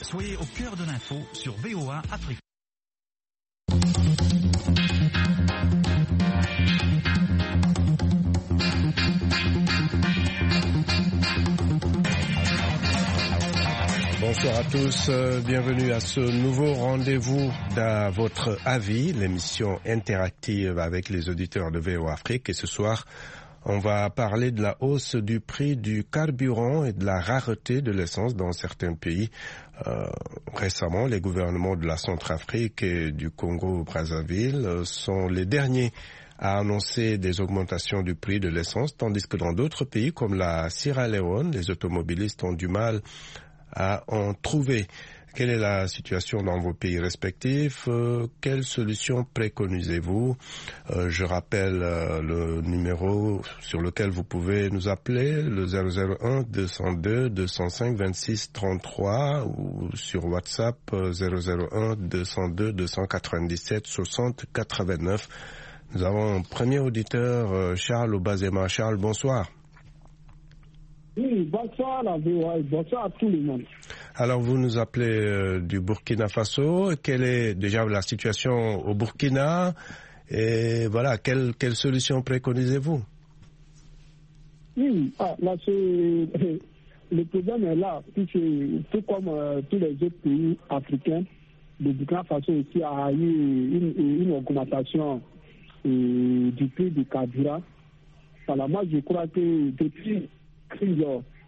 Soyez au cœur de l'info sur VOA Afrique. Bonsoir à tous, bienvenue à ce nouveau rendez-vous d'à votre avis, l'émission interactive avec les auditeurs de VOA Afrique. Et ce soir, on va parler de la hausse du prix du carburant et de la rareté de l'essence dans certains pays. Récemment, les gouvernements de la Centrafrique et du Congo-Brazzaville sont les derniers à annoncer des augmentations du prix de l'essence, tandis que dans d'autres pays comme la Sierra Leone, les automobilistes ont du mal à en trouver. Quelle est la situation dans vos pays respectifs? Quelles solutions préconisez-vous? Je rappelle le numéro sur lequel vous pouvez nous appeler, le 001 202 205 26 33 ou sur WhatsApp 001 202 297 60 89. Nous avons un premier auditeur, Charles Obazema. Charles, bonsoir. Oui, bonsoir à VOA, bonsoir à tout le monde. Alors, vous nous appelez du Burkina Faso. Quelle est déjà la situation au Burkina? Et voilà, quelle solution préconisez-vous? Oui, là, le problème est là, puisque tout comme tous les autres pays africains, le Burkina Faso aussi a eu une augmentation du prix du carburant. Alors, moi, je crois que depuis crise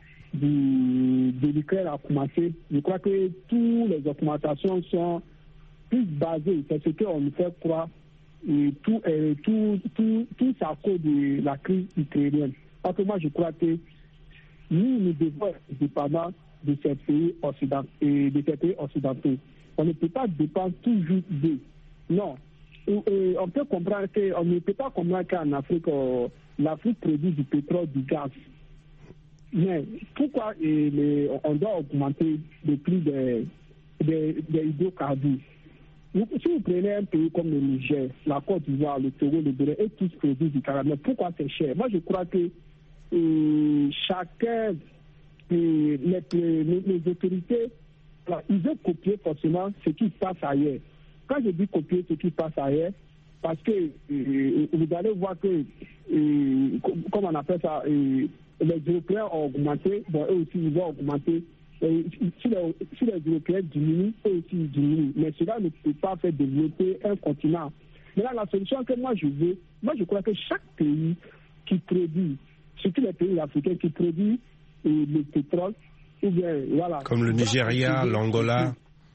de l'Ukraine a commencé, je crois que toutes les augmentations sont plus basées, c'est ce qu'on nous fait croire, et tout à cause de la crise ukrainienne. Parce que moi je crois que nous devons être dépendants de ces pays occidentaux. On ne peut pas dépendre toujours d'eux. Non. On peut comprendre qu'on ne peut pas comprendre qu'en Afrique, l'Afrique produit du pétrole, du gaz. Mais pourquoi on doit augmenter le prix des hydrocarbures? Si vous prenez un pays comme le Niger, la Côte d'Ivoire, le Togo, le Bénin, et tous produisent du carburant, pourquoi c'est cher? Moi, je crois que chacun, les autorités, ils veulent copier forcément ce qui se passe ailleurs. Quand je dis copier ce qui se passe ailleurs, parce que vous allez voir que, comment on appelle ça, les Européens ont augmenté, bon, eux aussi ils vont augmenter. Si les Européens diminuent, eux aussi ils diminuent. Mais cela ne peut pas faire développer un continent. Mais là, la solution que moi je veux, moi je crois que chaque pays qui produit, surtout les pays africains qui produisent le pétrole, ou bien, voilà. Comme le Nigeria, l'Angola,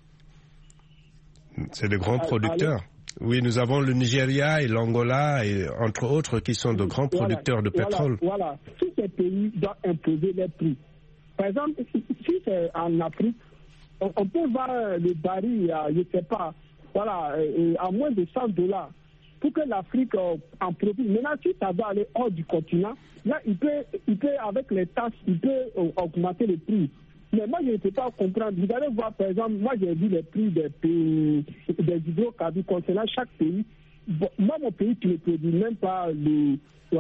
c'est de grands producteurs. Oui, nous avons le Nigeria et l'Angola, et entre autres, qui sont de grands producteurs de pétrole. Voilà. Tous ces pays doivent imposer les prix. Par exemple, si c'est en Afrique, on peut voir le baril, je ne sais pas, voilà, à moins de $100 pour que l'Afrique en profite. Maintenant, si ça va aller hors du continent, là, il peut avec les taxes, il peut augmenter les prix. Mais moi, je ne peux pas comprendre. Vous allez voir, par exemple, moi, j'ai vu les prix des hydrocarbures concernant chaque pays. Bon, moi, mon pays qui ne produit même pas du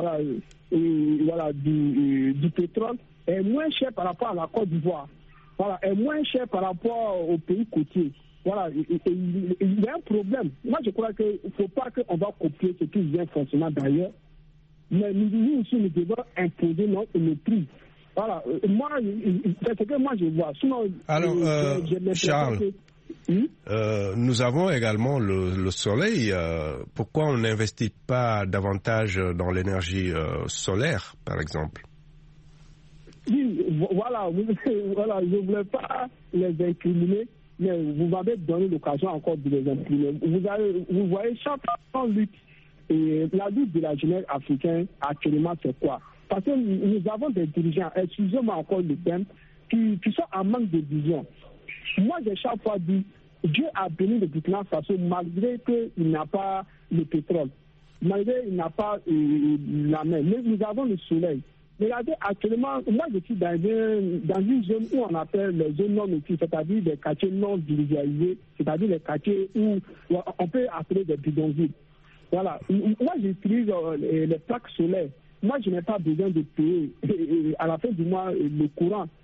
pétrole est moins cher par rapport à la Côte d'Ivoire. Voilà, est moins cher par rapport aux pays côtiers. Voilà, il y a un problème. Moi, je crois qu'il ne faut pas qu'on va copier ce qui vient forcément d'ailleurs. Mais nous aussi, nous devons imposer nos prix. Voilà, moi, c'est ce que moi je vois. Sinon, alors, Charles, nous avons également le soleil. Pourquoi on n'investit pas davantage dans l'énergie solaire, par exemple? Oui, voilà, je ne voulais pas les incriminer, mais vous m'avez donné l'occasion encore de les incriminer. Vous voyez, chaque lutte, et la lutte de la jeunesse africaine actuellement, c'est quoi? Parce que nous avons des dirigeants, excusez-moi encore le thème, qui sont en manque de vision. Moi, j'ai chaque fois dit, Dieu a béni le Burkina Faso malgré qu'il n'a pas le pétrole, malgré qu'il n'a pas la mer. Mais nous avons le soleil. Regardez, actuellement, moi je suis dans une zone où on appelle les zones non métiers, c'est-à-dire des quartiers non industrialisés, c'est-à-dire les quartiers où on peut appeler des bidonvilles. Voilà. Moi, j'utilise les plaques solaires. Moi, je n'ai pas besoin de payer à la fin du mois le courant.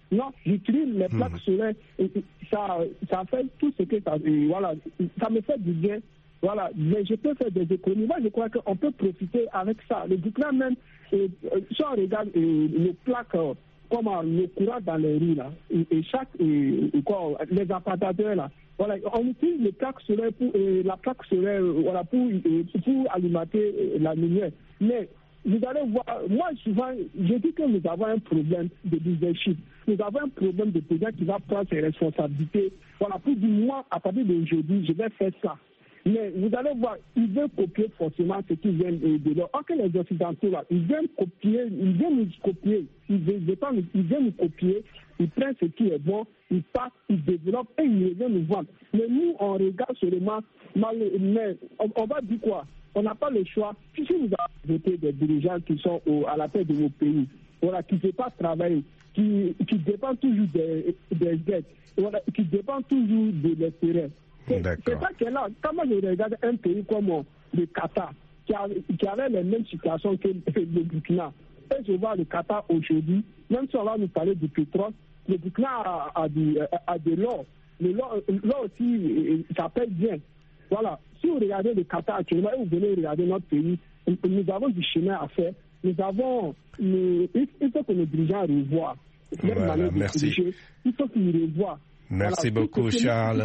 Non, j'utilise les plaques solaires. Ça fait tout ce que ça... Voilà, ça me fait du bien. Voilà, mais je peux faire des économies. Moi, je crois qu'on peut profiter avec ça. Le Burkina même, si on regarde les plaques, comme le courant dans les rues, là, et chaque... les appartateurs, là, voilà, on utilise les plaques solaires la plaque solaire voilà, pour alimenter la lumière. Mais vous allez voir, moi souvent, je dis que nous avons un problème de leadership. Nous avons un problème de président qui va prendre ses responsabilités. Voilà, pour dire, moi, à partir d'aujourd'hui, je vais faire ça. Mais vous allez voir, ils veulent copier forcément ce qui vient de là. Or que les Occidentaux, là, ils viennent nous copier. Ils viennent nous copier, ils prennent ce qui est bon, ils partent, ils développent et ils viennent nous vendre. Mais nous, on regarde seulement, mais on va dire quoi? On n'a pas le choix. Si nous avons voté des dirigeants qui sont à la tête de nos pays, voilà, qui ne peuvent pas travailler, qui dépendent toujours des aides, voilà, qui dépendent toujours de l'intérêt. C'est ça que là, quand moi je regarde un pays comme le Qatar, qui avait les mêmes situations que le Burkina, et je vois le Qatar aujourd'hui, même si on va nous parler du pétrole, le Burkina a de l'or. L'or aussi, ça paye bien. Voilà. Si vous regardez le Qatar actuellement, et vous venez regarder notre pays, nous avons du chemin à faire. Il faut que nos dirigeants revoient. Voilà, merci. Il faut qu'ils revoient. Merci beaucoup, Charles.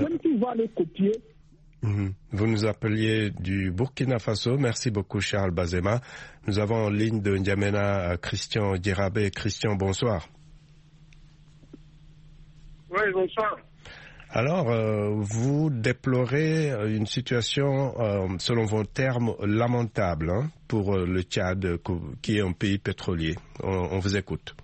Vous nous appeliez du Burkina Faso. Merci beaucoup, Charles Bazema. Nous avons en ligne de N'Djamena Christian Djerabé. Christian, bonsoir. Oui, bonsoir. Alors, vous déplorez une situation, selon vos termes, lamentable pour le Tchad, qui est un pays pétrolier. On vous écoute.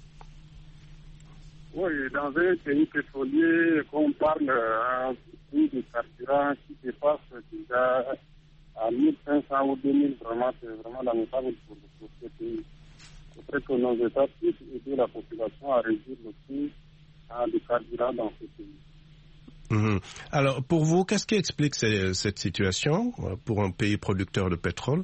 Oui, dans un pays pétrolier, qu'on parle d'un prix de carburant qui dépasse déjà à 1500 ou 2000, vraiment, c'est vraiment lamentable pour ce pays. Il faudrait que nos États puissent aider la population à réduire le prix du carburant dans ce pays. Alors, pour vous, qu'est-ce qui explique cette situation pour un pays producteur de pétrole?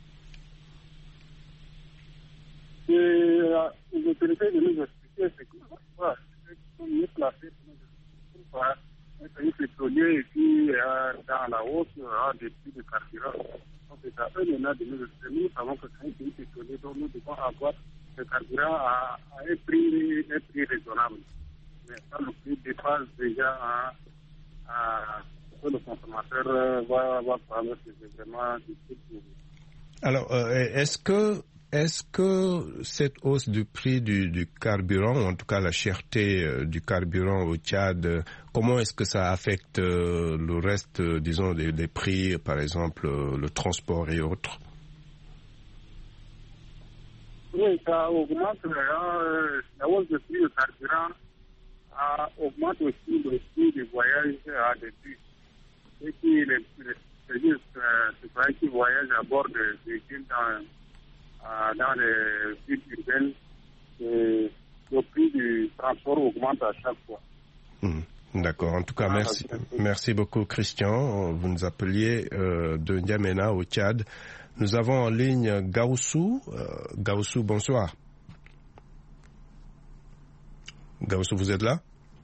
Les autorités de nous expliquer, c'est que sont mieux placés pour un pays pétrolier et qui est dans la hausse des prix de carburant. Donc, c'est à eux maintenant de nous expliquer. Nous savons que c'est un pays pétrolier, donc nous devons avoir le carburant à un prix raisonnable. Mais ça, le prix dépasse déjà que le consommateur va prendre, c'est vraiment difficile pour lui. Alors, est-ce que cette hausse du prix du carburant, ou en tout cas la cherté du carburant au Tchad, comment est-ce que ça affecte le reste, disons, des prix, par exemple, le transport et autres? Oui, ça augmente la hausse du prix du carburant. Augmente aussi le prix du voyage à des bus. Et puis les citoyens qui voyagent à bord de véhicules dans les villes urbaines, le prix du transport augmente à chaque fois. D'accord. En tout cas, merci beaucoup, Christian. Vous nous appeliez de N'Djamena au Tchad. Nous avons en ligne Gaoussou. Gaoussou, bonsoir. Gaoussou, vous êtes là?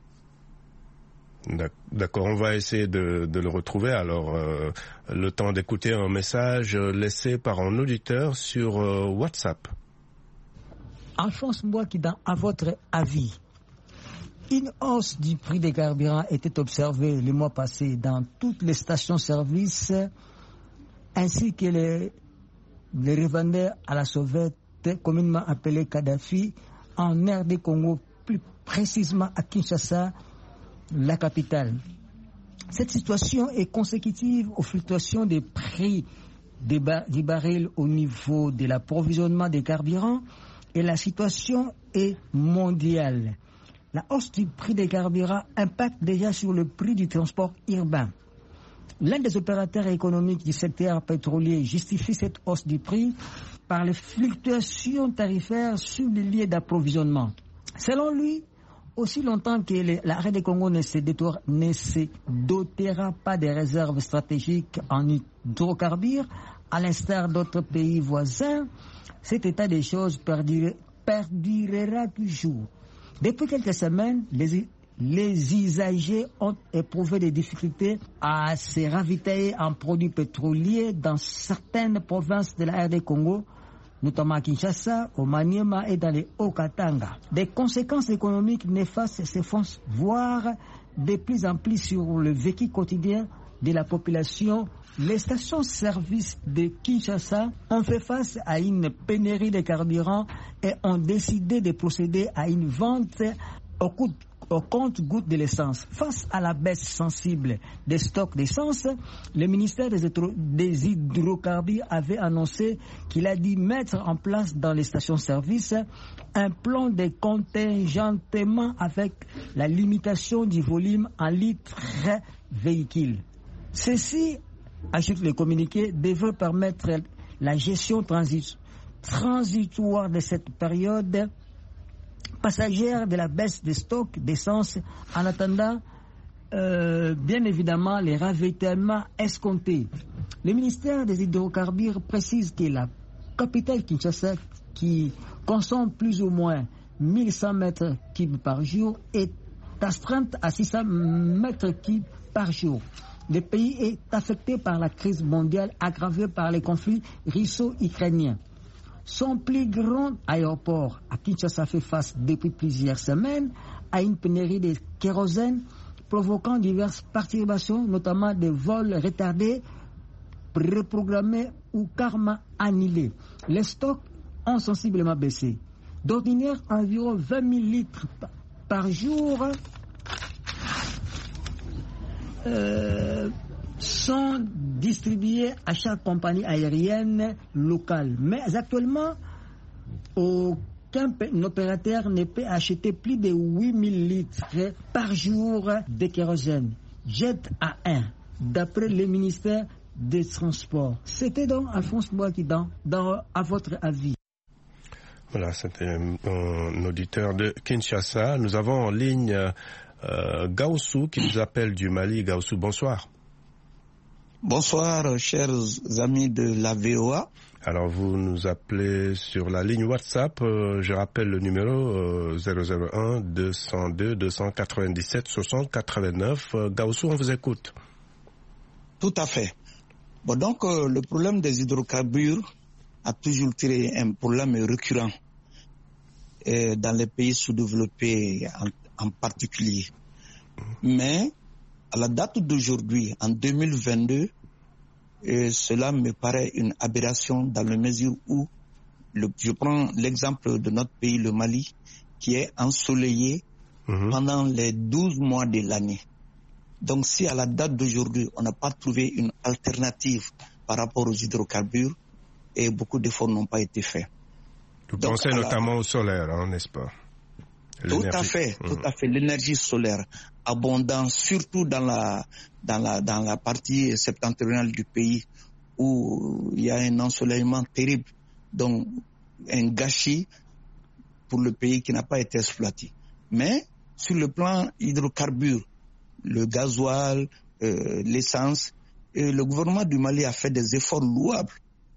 D'accord, on va essayer de le retrouver. Alors, le temps d'écouter un message laissé par un auditeur sur WhatsApp. Alphonse Mbouakida, à votre avis, une hausse du prix des carburants était observée le mois passé dans toutes les stations-service, ainsi que les revendeurs à la sauvette, communément appelés Kadhafi, en RD Congo, plus précisément à Kinshasa, la capitale. Cette situation est consécutive aux fluctuations des prix du baril au niveau de l'approvisionnement des carburants et la situation est mondiale. La hausse du prix des carburants impacte déjà sur le prix du transport urbain. L'un des opérateurs économiques du secteur pétrolier justifie cette hausse du prix par les fluctuations tarifaires sur les lieux d'approvisionnement. Selon lui, aussi longtemps que l'arrêt des Congo ne se dotera pas des réserves stratégiques en hydrocarbures, à l'instar d'autres pays voisins, cet état des choses perdurera toujours. Depuis quelques semaines, les usagers ont éprouvé des difficultés à se ravitailler en produits pétroliers dans certaines provinces de la RD Congo, notamment à Kinshasa, au Maniema et dans les Haut-Katanga. Des conséquences économiques néfastes se font voir de plus en plus sur le vécu quotidien de la population. Les stations-service de Kinshasa ont fait face à une pénurie de carburant et ont décidé de procéder à une vente au compte-gouttes de l'essence. Face à la baisse sensible des stocks d'essence, le ministère des hydrocarbures avait annoncé qu'il a dû mettre en place dans les stations-service un plan de contingentement avec la limitation du volume en litres véhicules. Ceci, ajoute le communiqué, devrait permettre la gestion transitoire de cette période passagère de la baisse des stocks d'essence en attendant bien évidemment les ravitaillements escomptés. Le ministère des hydrocarbures précise que la capitale Kinshasa, qui consomme plus ou moins 1100 mètres cubes par jour, est astreinte à 600 mètres cubes par jour. Le pays est affecté par la crise mondiale aggravée par les conflits russo-ukrainiens. Son plus grand aéroport à Kinshasa fait face depuis plusieurs semaines à une pénurie de kérosène provoquant diverses perturbations, notamment des vols retardés, reprogrammés ou carrément annulés. Les stocks ont sensiblement baissé. D'ordinaire, environ 20 000 litres par jour sont distribués à chaque compagnie aérienne locale. Mais actuellement, aucun opérateur ne peut acheter plus de 8000 litres par jour de kérosène, jet à 1, d'après le ministère des Transports. C'était donc Alphonse Boaki à votre avis. Voilà, c'était un auditeur de Kinshasa. Nous avons en ligne Gaussou qui nous appelle du Mali. Gaussou, bonsoir. Bonsoir, chers amis de la VOA. Alors, vous nous appelez sur la ligne WhatsApp. Je rappelle le numéro 001 202 297 60 89. Gaussou, on vous écoute. Tout à fait. Bon, donc, le problème des hydrocarbures a toujours été un problème récurrent dans les pays sous-développés en particulier. Mais à la date d'aujourd'hui, en 2022, cela me paraît une aberration dans la mesure où, je prends l'exemple de notre pays, le Mali, qui est ensoleillé pendant les 12 mois de l'année. Donc si à la date d'aujourd'hui, on n'a pas trouvé une alternative par rapport aux hydrocarbures, et beaucoup d'efforts n'ont pas été faits. Vous pensez notamment au solaire, hein, n'est-ce pas? Tout à fait. L'énergie solaire abondante, surtout dans la partie septentrionale du pays où il y a un ensoleillement terrible, donc un gâchis pour le pays qui n'a pas été exploité. Mais sur le plan hydrocarbures, le gasoil, l'essence, le gouvernement du Mali a fait des efforts louables.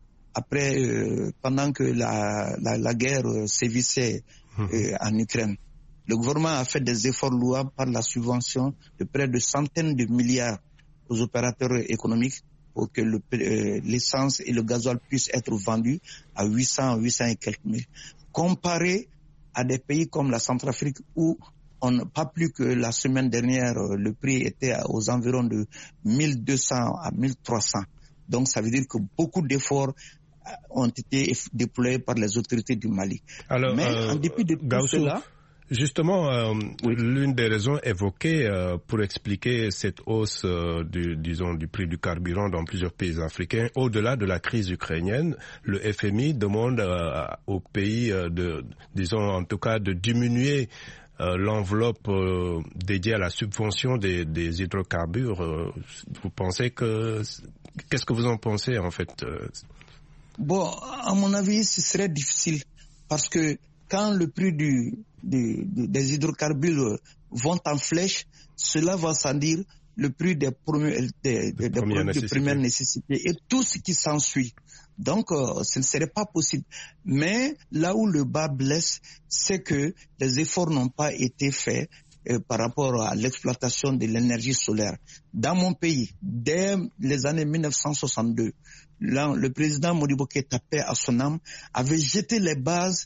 Après, pendant que la guerre sévissait en Ukraine, le gouvernement a fait des efforts louables par la subvention de près de centaines de milliards aux opérateurs économiques pour que l'essence et le gasoil puissent être vendus à 800 et quelques mille. Comparé à des pays comme la Centrafrique où pas plus que la semaine dernière, le prix était aux environs de 1200 à 1300. Donc ça veut dire que beaucoup d'efforts ont été déployés par les autorités du Mali. Alors, mais en dépit de tout cela... Justement, l'une des raisons évoquées pour expliquer cette hausse du prix du carburant dans plusieurs pays africains, au-delà de la crise ukrainienne, le FMI demande aux pays en tout cas de diminuer l'enveloppe dédiée à la subvention des hydrocarbures. Vous pensez qu'est-ce que vous en pensez en fait? Bon, à mon avis, ce serait difficile parce que quand le prix des hydrocarbures vont en flèche, cela va sans dire le prix des produits de première nécessité et tout ce qui s'ensuit. Donc, ce ne serait pas possible. Mais là où le bas blesse, c'est que les efforts n'ont pas été faits par rapport à l'exploitation de l'énergie solaire. Dans mon pays, dès les années 1962, là, le président Modibo Keïta, paix à son âme, avait jeté les bases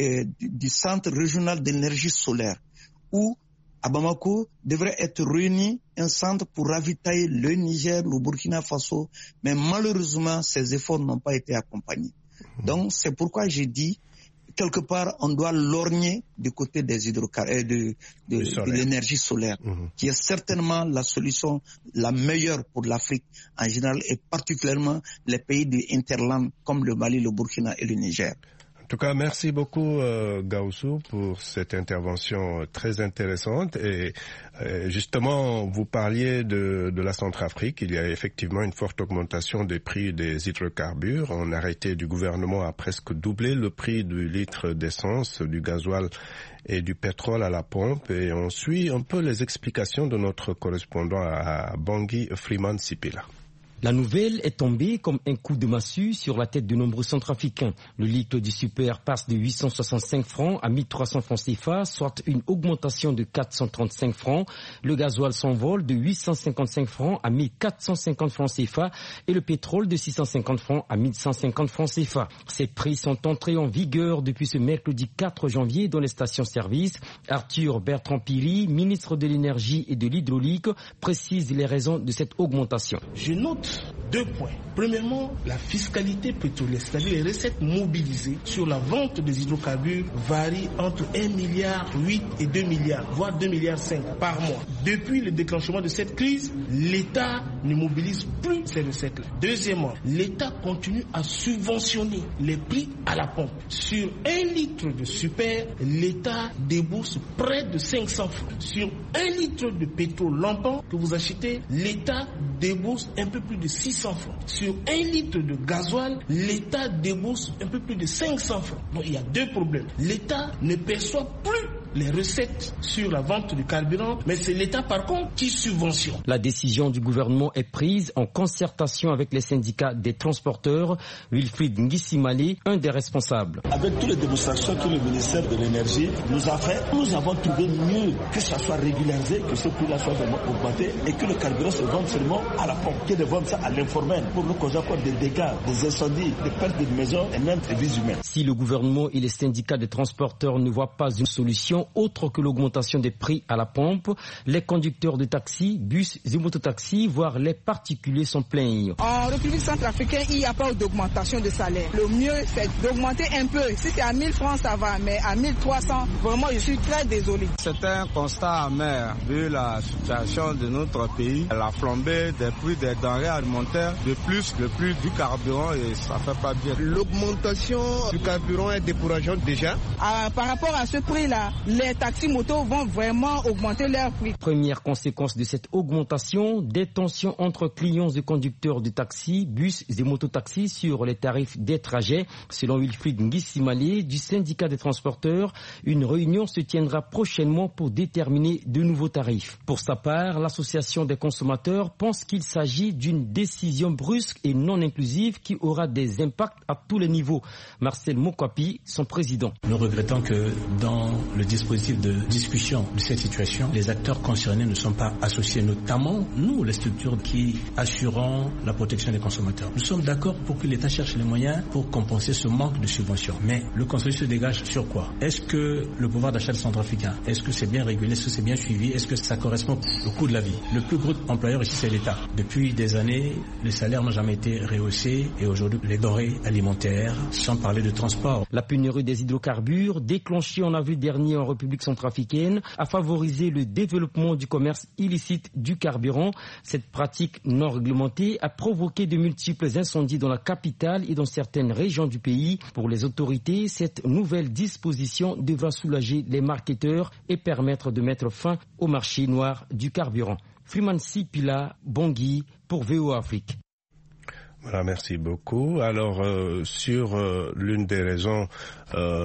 du centre régional d'énergie solaire, où à Bamako devrait être réuni un centre pour ravitailler le Niger, le Burkina Faso, mais malheureusement, ces efforts n'ont pas été accompagnés. Donc, c'est pourquoi j'ai dit, quelque part, on doit lorgner du côté des hydrocarbures, de l'énergie solaire, qui est certainement la solution la meilleure pour l'Afrique en général, et particulièrement les pays du Hinterland, comme le Mali, le Burkina et le Niger. En tout cas, merci beaucoup Gaussou pour cette intervention très intéressante. Et justement, vous parliez de la Centrafrique. Il y a effectivement une forte augmentation des prix des hydrocarbures. Un arrêté du gouvernement a presque doublé le prix du litre d'essence, du gasoil et du pétrole à la pompe. Et on suit un peu les explications de notre correspondant à Bangui, Freeman Sipila. La nouvelle est tombée comme un coup de massue sur la tête de nombreux Centrafricains. Le litre du super passe de 865 francs à 1300 francs CFA, soit une augmentation de 435 francs. Le gasoil s'envole de 855 francs à 1450 francs CFA et le pétrole de 650 francs à 1150 francs CFA. Ces prix sont entrés en vigueur depuis ce mercredi 4 janvier dans les stations-service. Arthur Bertrand-Piri, ministre de l'Énergie et de l'Hydraulique, précise les raisons de cette augmentation. Je note 2 points. Premièrement, la fiscalité pétrolière, c'est-à-dire les recettes mobilisées sur la vente des hydrocarbures varient entre 1,8 milliard et 2 milliards, voire 2,5 milliards par mois. Depuis le déclenchement de cette crise, l'État ne mobilise plus ces recettes-là. Deuxièmement, l'État continue à subventionner les prix à la pompe. Sur 1 litre de super, l'État débourse près de 500 francs. Sur 1 litre de pétrole lampant que vous achetez, l'État débourse un peu plus de 600 francs. Sur 1 litre de gasoil, l'État débourse un peu plus de 500 francs. Donc il y a 2 problèmes. L'État ne perçoit plus les recettes sur la vente du carburant, mais c'est l'État par contre qui subventionne. La décision du gouvernement est prise en concertation avec les syndicats des transporteurs. Wilfried Ngissimale, un des responsables. Avec toutes les démonstrations que le ministère de l'Énergie nous a fait, nous avons trouvé mieux que ça soit régularisé, que ce prix-là soit vraiment augmenté et que le carburant se vende seulement à la pompe, que de vendre ça à l'informel pour nous causer encore des dégâts, des incendies, des pertes de maisons et même des vies humaines. Si le gouvernement et les syndicats des transporteurs ne voient pas une solution autre que l'augmentation des prix à la pompe, les conducteurs de taxi, bus et mototaxis, voire les particuliers s'en plaignent. En République centrafricaine, il n'y a pas d'augmentation de salaire. Le mieux, c'est d'augmenter un peu. Si c'est à 1000 francs, ça va, mais à 1300, vraiment, je suis très désolé. C'est un constat amer vu la situation de notre pays, la flambée des prix des denrées alimentaires, de plus le prix du carburant et ça fait pas bien. L'augmentation du carburant est décourageante déjà. Par rapport à ce prix-là, les taxis motos vont vraiment augmenter leur prix. Première conséquence de cette augmentation, des tensions entre clients et conducteurs de taxis, bus et mototaxis sur les tarifs des trajets. Selon Wilfried Ngissimale du syndicat des transporteurs, une réunion se tiendra prochainement pour déterminer de nouveaux tarifs. Pour sa part, l'association des consommateurs pense qu'il s'agit d'une décision brusque et non inclusive qui aura des impacts à tous les niveaux. Marcel Mokwapi, son président. Nous regrettons que dans le dispositif de discussion de cette situation, les acteurs concernés ne sont pas associés, notamment nous, les structures qui assurons la protection des consommateurs. Nous sommes d'accord pour que l'État cherche les moyens pour compenser ce manque de subventions. Mais le consensus se dégage sur quoi? Est-ce que le pouvoir d'achat des Centrafricains, est-ce que c'est bien régulé, est-ce que c'est bien suivi, est-ce que ça correspond au coût de la vie? Le plus gros employeur ici, c'est l'État. Depuis des années, les salaires n'ont jamais été rehaussés et aujourd'hui, les denrées alimentaires, sans parler de transport. La pénurie des hydrocarbures, déclenchée en avril dernier en République centrafricaine, a favorisé le développement du commerce illicite du carburant. Cette pratique non réglementée a provoqué de multiples incendies dans la capitale et dans certaines régions du pays. Pour les autorités, cette nouvelle disposition devra soulager les marketeurs et permettre de mettre fin au marché noir du carburant. Freeman Sipila, Bangui pour VOA Afrique. Voilà, merci beaucoup. Alors, sur l'une des raisons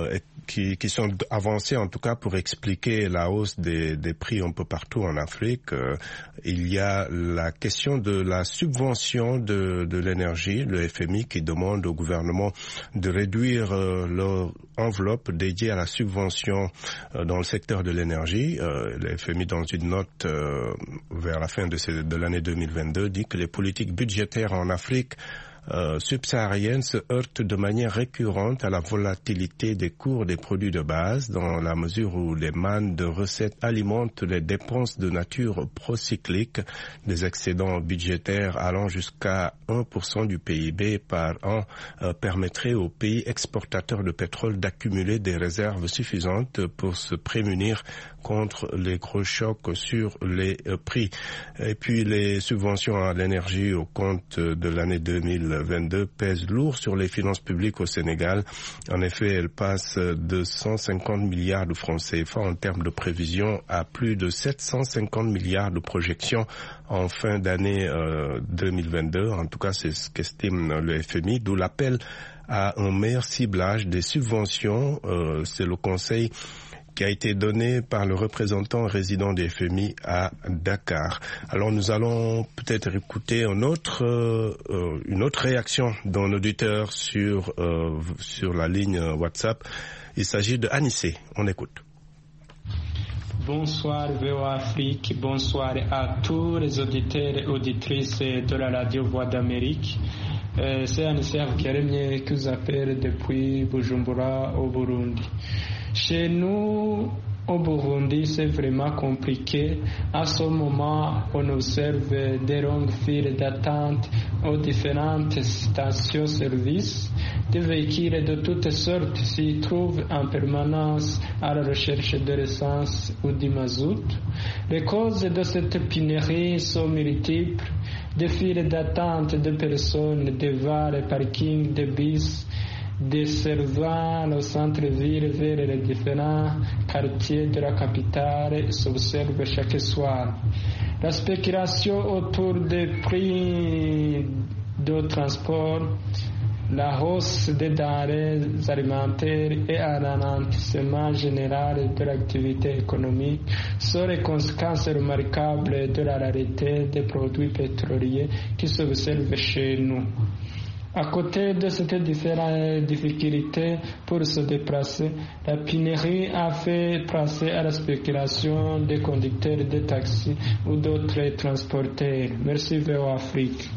qui sont avancées en tout cas pour expliquer la hausse des prix un peu partout en Afrique. Il y a la question de la subvention de l'énergie, le FMI qui demande au gouvernement de réduire leur enveloppe dédiée à la subvention dans le secteur de l'énergie. Le FMI, dans une note vers la fin de l'année 2022, dit que les politiques budgétaires en Afrique subsaharienne se heurte de manière récurrente à la volatilité des cours des produits de base dans la mesure où les mannes de recettes alimentent les dépenses de nature procyclique, des excédents budgétaires allant jusqu'à 1% du PIB par an permettraient aux pays exportateurs de pétrole d'accumuler des réserves suffisantes pour se prémunir contre les gros chocs sur les prix. Et puis les subventions à l'énergie au compte de l'année 2022 pèsent lourd sur les finances publiques au Sénégal. En effet, elles passent de 150 milliards de francs CFA en termes de prévision à plus de 750 milliards de projections en fin d'année 2022. En tout cas, c'est ce qu'estime le FMI, d'où l'appel à un meilleur ciblage des subventions. C'est le conseil qui a été donné par le représentant résident des FMI à Dakar. Alors nous allons peut-être écouter une autre réaction d'un auditeur sur la ligne WhatsApp. Il s'agit de Anissé. On écoute. Bonsoir VOA Afrique, bonsoir à tous les auditeurs et auditrices de la radio Voix d'Amérique. C'est Anissé Avkeremye qui vous appelle depuis Bujumbura au Burundi. Chez nous, au Burundi, c'est vraiment compliqué. À ce moment, on observe des longues files d'attente aux différentes stations-service. Des véhicules de toutes sortes s'y trouvent en permanence à la recherche de l'essence ou du mazout. Les causes de cette pénurie sont multiples. Des files d'attente de personnes devant les parkings de bus, desservant le centre-ville vers les différents quartiers de la capitale s'observe chaque soir. La spéculation autour des prix de transport, la hausse des denrées alimentaires et un ralentissement général de l'activité économique sont les conséquences remarquables de la rareté des produits pétroliers qui s'observent chez nous. À côté de ces différentes difficultés pour se déplacer, la pénurie a fait passer à la spéculation des conducteurs de taxis ou d'autres transporteurs. Merci VOA Afrique.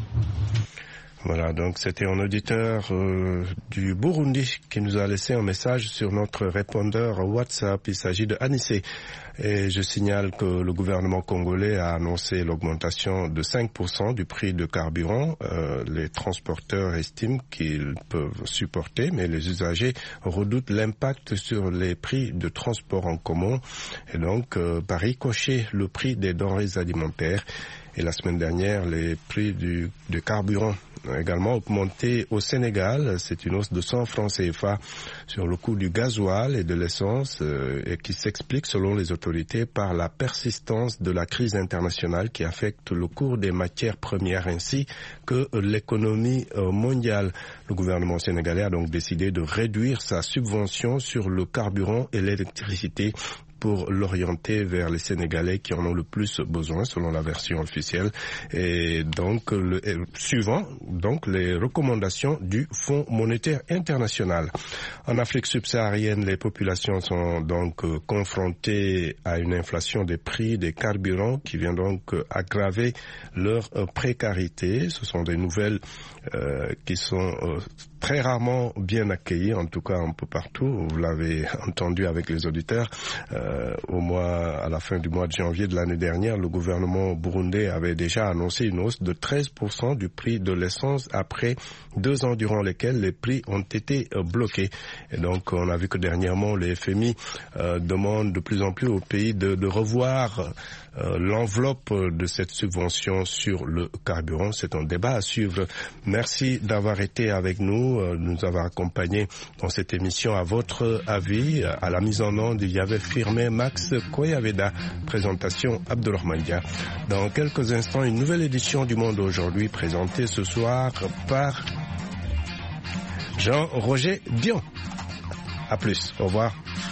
Voilà, donc c'était un auditeur du Burundi qui nous a laissé un message sur notre répondeur WhatsApp. Il s'agit de Anissé. Et je signale que le gouvernement congolais a annoncé l'augmentation de 5% du prix de carburant. Les transporteurs estiment qu'ils peuvent supporter, mais les usagers redoutent l'impact sur les prix de transport en commun. Et donc, par ricochet, le prix des denrées alimentaires. Et la semaine dernière, les prix du carburant ont également augmenté au Sénégal. C'est une hausse de 100 francs CFA sur le coût du gasoil et de l'essence et qui s'explique selon les autorités par la persistance de la crise internationale qui affecte le cours des matières premières ainsi que l'économie mondiale. Le gouvernement sénégalais a donc décidé de réduire sa subvention sur le carburant et l'électricité pour l'orienter vers les Sénégalais qui en ont le plus besoin, selon la version officielle, et donc suivant donc les recommandations du Fonds monétaire international. En Afrique subsaharienne, les populations sont donc confrontées à une inflation des prix des carburants qui vient donc aggraver leur précarité. Ce sont des nouvelles qui sont très rarement bien accueillis, en tout cas un peu partout. Vous l'avez entendu avec les auditeurs. À la fin du mois de janvier de l'année dernière, le gouvernement burundais avait déjà annoncé une hausse de 13% du prix de l'essence après 2 ans durant lesquels les prix ont été bloqués. Et donc, on a vu que dernièrement, les FMI demandent de plus en plus aux pays de revoir l'enveloppe de cette subvention sur le carburant. C'est un débat à suivre. Merci d'avoir été avec nous, nous avoir accompagnés dans cette émission. À votre avis, à la mise en onde, il y avait firmé Max Koyaveda, présentation Abdourahmane Dia. Dans quelques instants, une nouvelle édition du Monde aujourd'hui, présentée ce soir par Jean-Roger Dion. À plus. Au revoir.